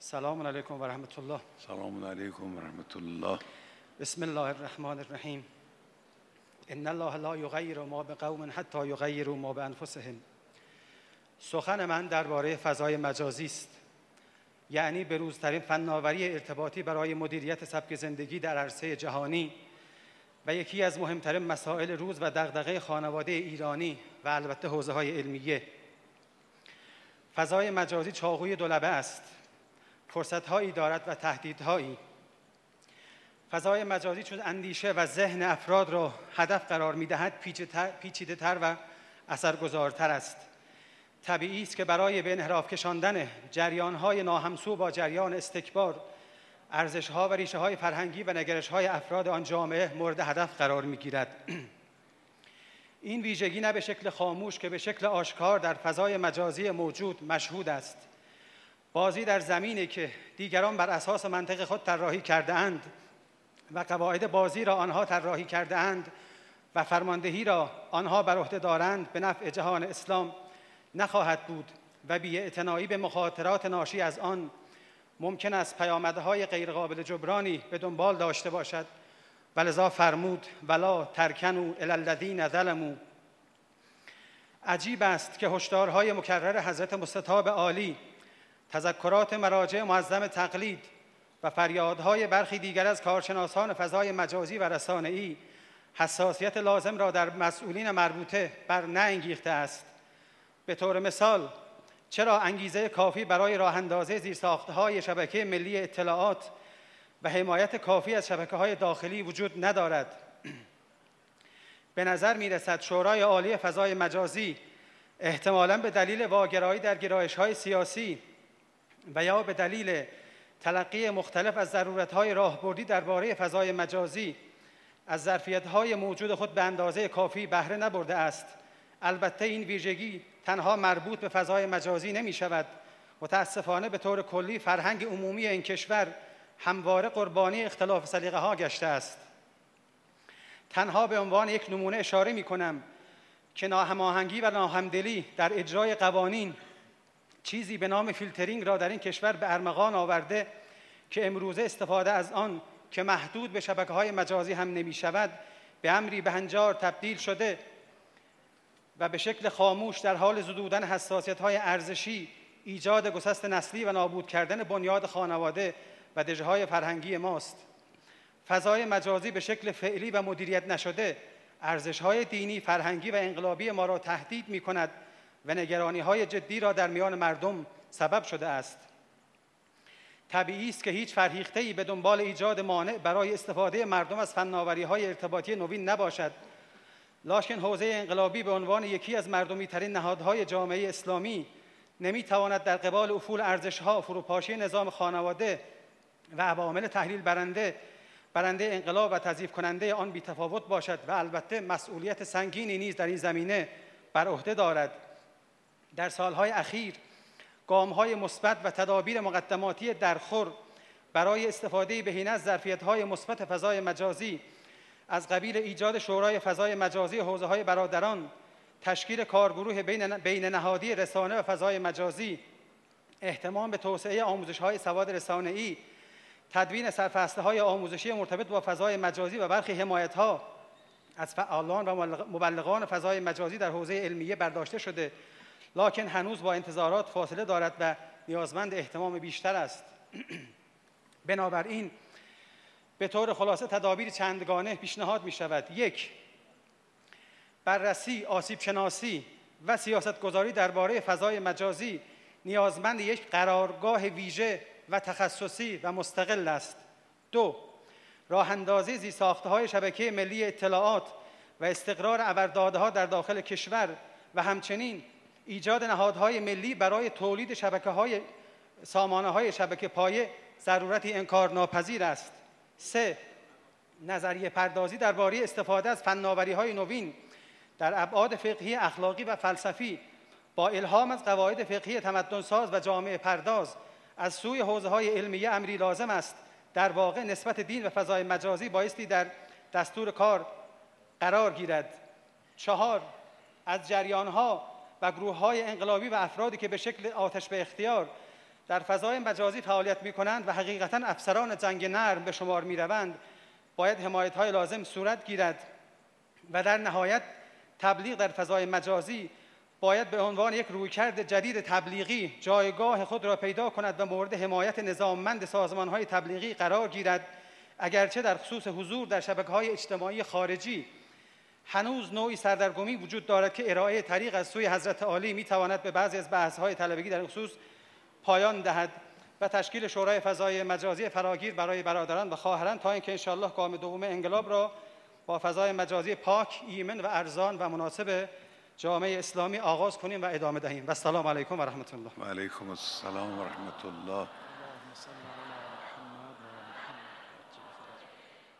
سلام علیکم و رحمت الله. سلام علیکم و رحمت الله. بسم الله الرحمن الرحیم. ان الله لا یغیر ما بقوم حتی یغیروا ما بانفسهم. سخن من درباره فضای مجازی است، یعنی بروزترین فناوری ارتباطی برای مدیریت سبک زندگی در عرصه جهانی و یکی از مهمترین مسائل روز و دغدغه خانواده ایرانی و البته حوزه‌های علمیه. فضای مجازی چاقوی دولبه است، فرصت‌هایی دارد و تهدیدهایی. فضای مجازی چون اندیشه و ذهن افراد را هدف قرار می‌دهد پیچیده‌تر و اثرگذارتر است. طبیعی است که برای به انحراف کشاندن جریان‌های ناهمسو با جریان استکبار، ارزش‌ها و ریشه‌های فرهنگی و نگرش‌های افراد آن جامعه مورد هدف قرار می‌گیرد. این ویژگی نه به شکل خاموش که به شکل آشکار در فضای مجازی موجود مشهود است. بازی در زمینی که دیگران بر اساس منطق خود طراحی کرده‌اند و قواعد بازی را آنها طراحی کرده‌اند و فرماندهی را آنها بر عهده دارند به نفع جهان اسلام نخواهد بود و بی‌اعتنایی به مخاطرات ناشی از آن ممکن است پیامدهای غیرقابل جبرانی به دنبال داشته باشد. ولذا فرمود ولا ترکنوا الی الذین ظلموا. عجیب است که هشدارهای مکرر حضرت مستطاب عالی، تذکرات مراجع معظم تقلید و فریادهای برخی دیگر از کارشناسان فضای مجازی و رسانه‌ای حساسیت لازم را در مسئولین مربوطه بر نانگیخته است. به طور مثال، چرا انگیزه کافی برای راه اندازی زیرساخت‌های شبکه ملی اطلاعات و حمایت کافی از شبکه‌های داخلی وجود ندارد؟ به نظر می‌رسد شورای عالی فضای مجازی احتمالاً به دلیل واگرایی در گرایش‌های سیاسی و یا به دلیل تلقی مختلف از ضرورت‌های راهبردی درباره فضای مجازی از ظرفیت‌های موجود خود به اندازه کافی بهره نبرده است. البته این ویژگی تنها مربوط به فضای مجازی نمی‌شود. متأسفانه به طور کلی فرهنگ عمومی این کشور همواره قربانی اختلاف سلیقه‌ها گشته است. تنها به عنوان یک نمونه اشاره می‌کنم که ناهماهنگی و ناهمدلی در اجرای قوانین چیزی به نام فیلترینگ را در این کشور به ارمغان آورده که امروزه استفاده از آن که محدود به شبکه‌های مجازی هم نمی‌شود به امری بهنجار تبدیل شده و به شکل خاموش در حال زدودن حساسیت‌های ارزشی، ایجاد گسست نسلی و نابود کردن بنیاد خانواده و دژهای فرهنگی ماست. فضای مجازی به شکل فعلی و مدیریت نشده ارزش‌های دینی، فرهنگی و انقلابی ما را تهدید می‌کند و نگرانی‌های جدی را در میان مردم سبب شده است. طبیعی است که هیچ فرهیخته‌ای به دنبال ایجاد مانع برای استفاده مردم از فناوری‌های ارتباطی نوین نباشد، لکن حوزه انقلابی به عنوان یکی از مردمی‌ترین نهادهای جامعه اسلامی نمی‌تواند در قبال افول ارزش‌ها، فروپاشی نظام خانواده و عوامل تحلیل برنده انقلاب و تضعیف کننده آن بی‌تفاوت باشد و البته مسئولیت سنگینی نیز در این زمینه بر عهده دارد. در سالهای اخیر گام‌های مثبت و تدابیر مقدماتی درخور برای استفاده بهینه از ظرفیت‌های مثبت فضای مجازی از قبیل ایجاد شورای فضای مجازی حوزه‌های برادران، تشکیل کارگروه بین نهادی رسانه و فضای مجازی، اهتمام به توسعه آموزش‌های سواد رسانه‌ای، تدوین سرفصل‌های آموزشی مرتبط با فضای مجازی و برخی حمایت‌ها از فعالان و مبلغان فضای مجازی در حوزه علمیه برداشته شده، لکن هنوز با انتظارات فاصله دارد و نیازمند اهتمام بیشتر است. بنابراین به طور خلاصه تدابیر چندگانه پیشنهاد می شود. 1. بررسی، آسیب شناسی و سیاستگذاری درباره فضای مجازی نیازمند یک قرارگاه ویژه و تخصصی و مستقل است. 2. راه اندازی زیرساخت‌های شبکه ملی اطلاعات و استقرار ابرداده‌ها در داخل کشور و همچنین ایجاد نهادهای ملی برای تولید سامانه‌های شبکه پایه ضرورتی انکارناپذیر است. 3. نظریه پردازی درباره استفاده از فناوری‌های نوین در ابعاد فقهی، اخلاقی و فلسفی با الهام از قواعد فقهی تمدن‌ساز و جامعه پرداز از سوی حوزه‌های علمیه امری لازم است. در واقع نسبت دین و فضای مجازی بایستی در دستور کار قرار گیرد. 4. از جریان‌ها و گروه‌های انقلابی و افرادی که به شکل آتش به اختیار در فضای مجازی فعالیت می‌کنند و حقیقتاً افسران جنگ نرم به شمار می‌روند، باید حمایت‌های لازم صورت گیرد و در نهایت تبلیغ در فضای مجازی باید به عنوان یک رویکرد جدید تبلیغی جایگاه خود را پیدا کند و مورد حمایت نظاممند سازمان‌های تبلیغی قرار گیرد، اگرچه در خصوص حضور در شبکه‌های اجتماعی خارجی هنوز نوعی سردرگمی وجود دارد که ارائه طریق از سوی حضرت عالی می‌تواند به بعضی از بحث‌های طلبگی در این خصوص پایان دهد و تشکیل شورای فضای مجازی فراگیر برای برادران و خواهران تا اینکه انشاءالله گام دوم انقلاب را با فضای مجازی پاک، ایمن و ارزان و مناسب جامعه اسلامی آغاز کنیم و ادامه دهیم. و السلام علیکم و رحمت الله. و علیکم السلام و رحمت الله.